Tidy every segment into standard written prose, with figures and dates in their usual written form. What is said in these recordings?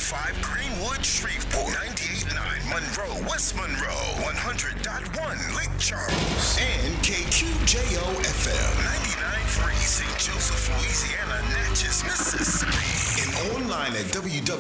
105 Greenwood, Shreveport, 98.9 Monroe, West Monroe, 100.1 Lake Charles, and KQJO-FM, 99.3 St. Joseph, Louisiana, Natchez, Mississippi, and online at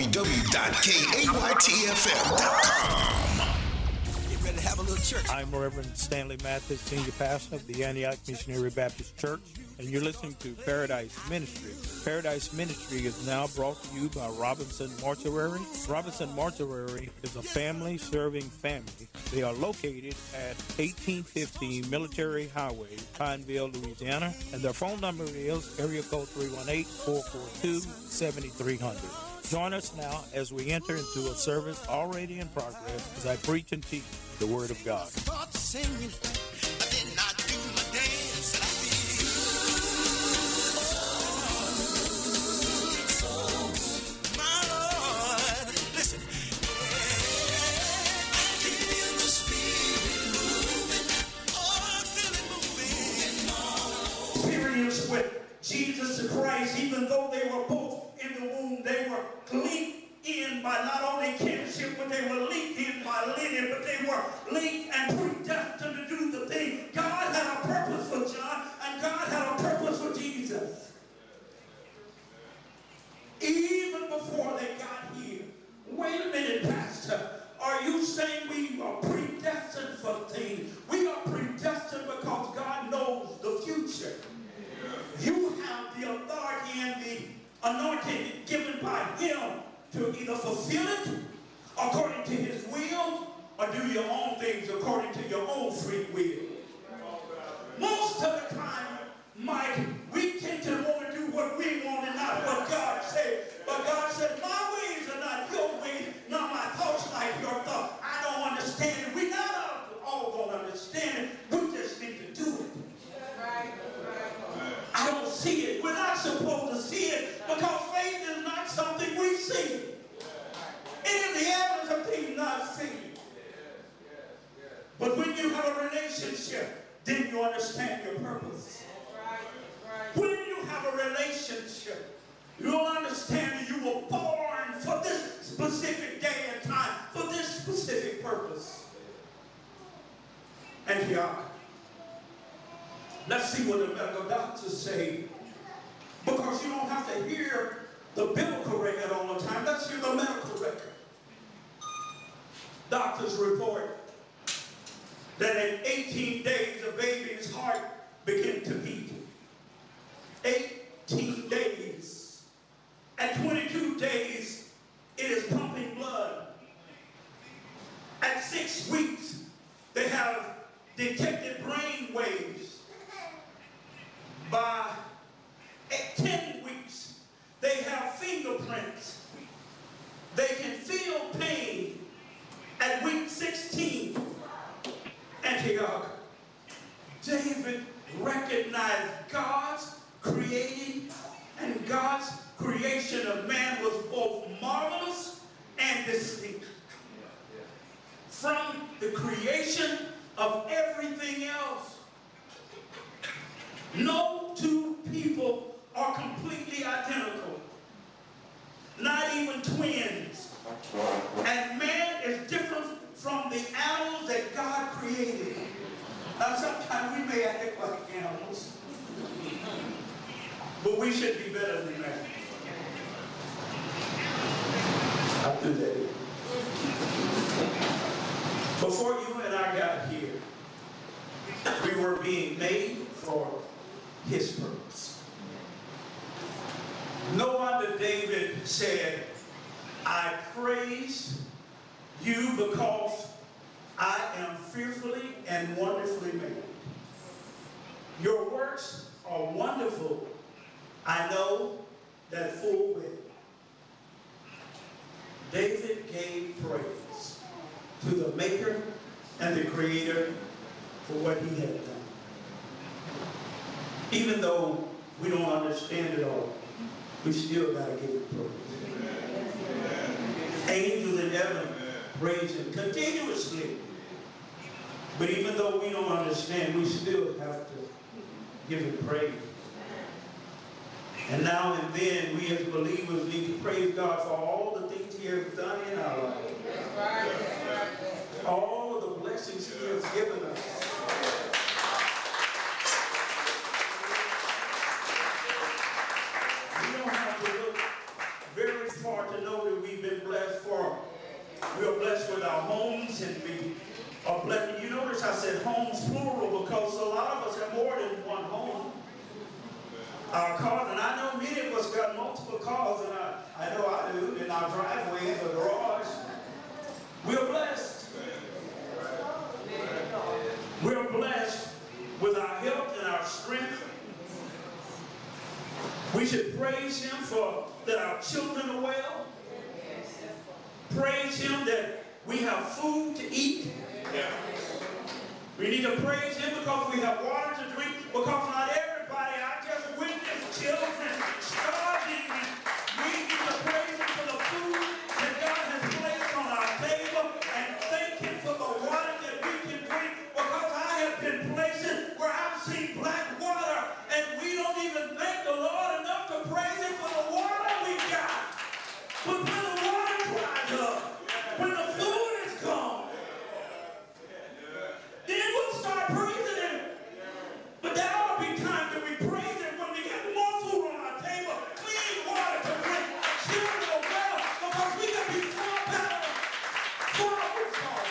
www.kaytfm.com. Ready to have a little church. I'm Reverend Stanley Mathis, Senior Pastor of the Antioch Missionary Baptist Church, and you're listening to Paradise Ministry. Paradise Ministry is now brought to you by Robinson Mortuary. Robinson Mortuary is a family-serving family. They are located at 1850 Military Highway, Pineville, Louisiana, and their phone number is area code 318-442-7300. Join us now as we enter into a service already in progress as I preach and teach the Word of God. Start singing. I did not do my dance, and I feel so, my Lord. Listen. I can feel the Spirit moving. Oh, I feel it moving. Experience with Jesus Christ, even though they were both in the womb, they were linked in by not only kinship, but they were linked in by lineage, but they were linked and predestined to do the thing. God had a purpose for John, and God had a purpose for Jesus. Even before they got here. Wait a minute, Pastor. Are you saying we are predestined for things? We are predestined because God knows the future. You have the authority and the anointing given by Him to either fulfill it according to His will or do your own things according to your own free will. Most of the time, Mike, we tend to want to do what we want and not what God said. But God said, my ways are not your ways, nor my thoughts like your thoughts. I don't understand it. We're not all going to understand it. We just need to do it. I don't see it. We're not supposed to see it because faith is not something we see. It is the evidence of things not seen. But when you have a relationship, then you understand your purpose. When you have a relationship, you'll understand that you were born for this specific day and time, for this specific purpose. Antioch. Let's see what the medical doctors say. Because you don't have to hear the biblical record all the time. Let's hear the medical record. Doctors report that in 18 days, a baby's heart began to beat. 18 days. At 22 days, it is pumping blood. At 6 weeks, they have detected brain waves. By 10 weeks, they have fingerprints. They can feel pain. At week 16, Antioch, David recognized God's creating, and God's creation of man was both marvelous and distinct. From the creation of everything else, no two people are completely identical. Not even twins. And man is different from the animals that God created. Now sometimes we may act like animals, but we should be better than that. I'll do that. Before you and I got here, we were being made for His purpose. No wonder David said, I praise you because I am fearfully and wonderfully made. Your works are wonderful. I know that full well. David gave praise to the Maker and the Creator for what He had done. Even though we don't understand it all, we still got to give Him praise. Angels in heaven praise Him continuously. But even though we don't understand, we still have to give Him praise. And now and then, we as believers need to praise God for all the things He has done in our lives. All the blessings He has given us. We don't have to look very far to know that we've been blessed for. We are blessed with our homes, and we are blessed. You notice I said homes plural because a lot of us have more than one home. Our cars, and I know many of us got multiple cars, and I know I do, in our driveways or garage. We're blessed. We're blessed with our health and our strength. We should praise Him for that our children are well. Praise Him that we have food to eat. We need to praise Him because we have water to drink, because not everybody, I just witnessed children starving. We need to praise Him for the food that God has placed on our table and thank Him for the water that we can drink, because I have been places where I've seen black water and we don't even thank the Lord enough to praise Him for the water we got. But when the water dries up, when the food is gone, then we'll start praising Him. But there ought to be times that we praise Him when we get more food on our table, clean water to drink, children are well, because we can be far better, far more.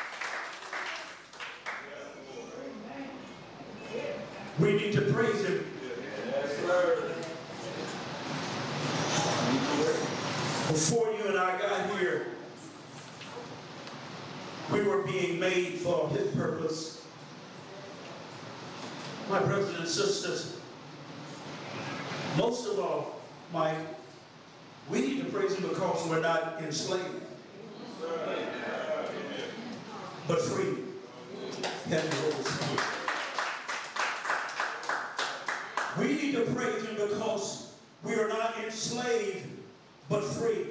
We need to praise Him. Before you and I got here, we were being made for His purpose. My brothers and sisters, most of all, Mike, we need to praise Him because we're not enslaved, but free. Have the Holy Spirit. We need to praise Him because we are not enslaved, but free.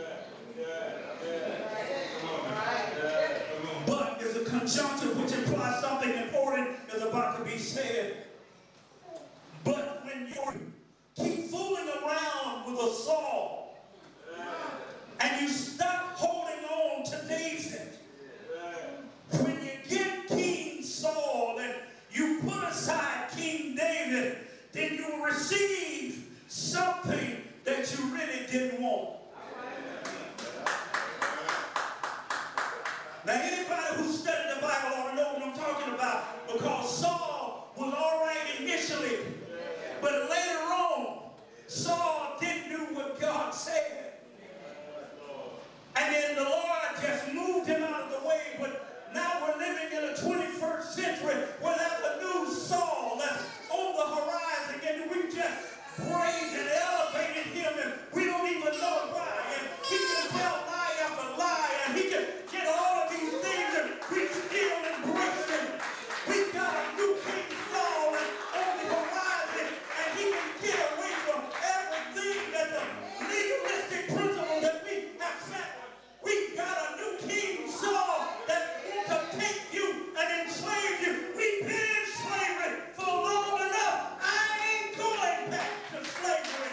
But is a conjunctive which implies something important is about to be said. But when you keep fooling around with a Saul and you stop holding on to David, when you get King Saul and you put aside King David, then you will receive something that you really didn't want. Now, anybody who studied the Bible ought to know what I'm talking about, because Saul was all right initially, but later on, Saul didn't do what God said. And then the Lord just moved him out of the way, but now we're living in the 21st century where there's a new Saul that's on the horizon, and we just praised and elevated him, and we don't even know why. And he can tell lie after lie, and he can get all of these things, and we still embrace him. We've got a new King Saul on the horizon, and he can get away from everything that the legalistic principle that we have set. We've got a new King Saul that wants to take you and enslave you. We've been in slavery for long enough. I ain't going back to slavery.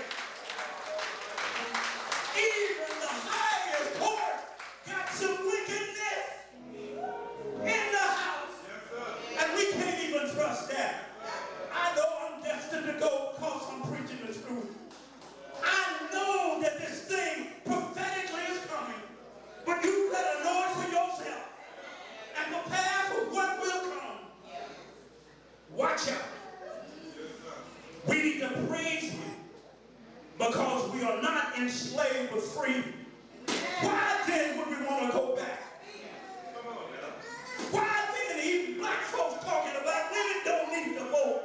Even the highest court got some wickedness in the house. And we can't even trust that. I know I'm destined to go because I'm preaching the truth. I know that this thing prophetically is coming. But you better know it for yourself and prepare for what will come. Watch out. We need to praise Him because we are not enslaved but free. Why then would we want to go back? Why then even black folks talking about women don't need to vote?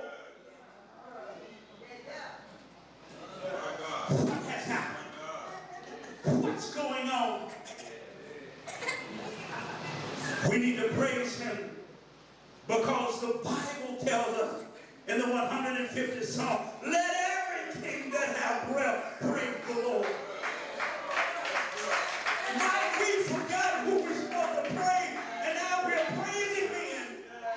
What has happened? What's going on? We need to praise Him because the Bible tells us in the 150th Psalm, let everything that have breath praise the Lord. Now we forgot who we're supposed to praise, and now we're praising Him.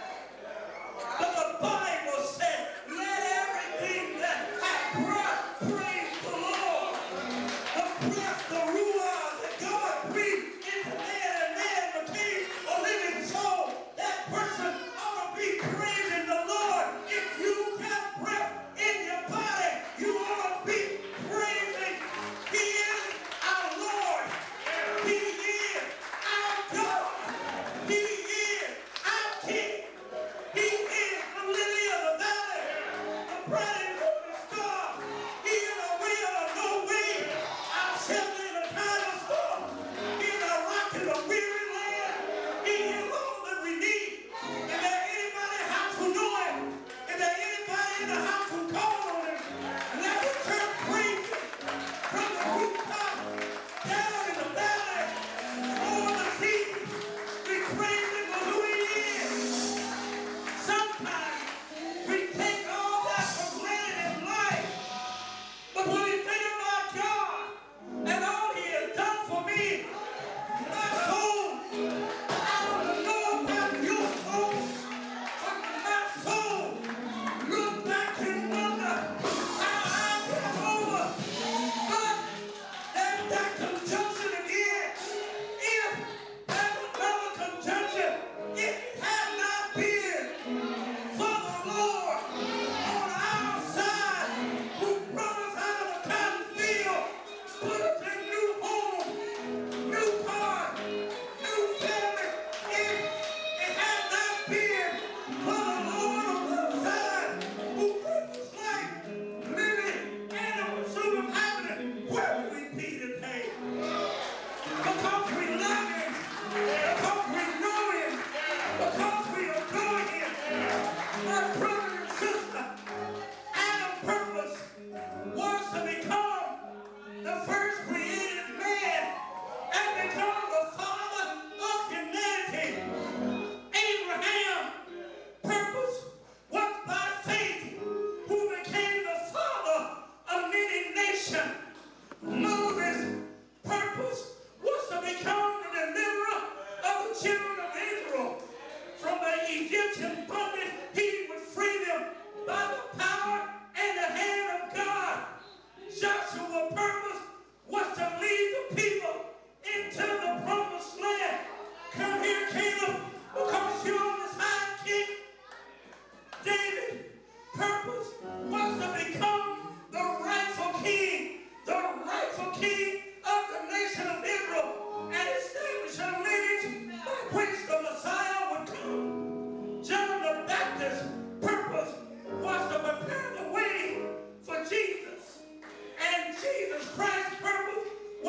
But the Bible said, let everything that have breath praise But the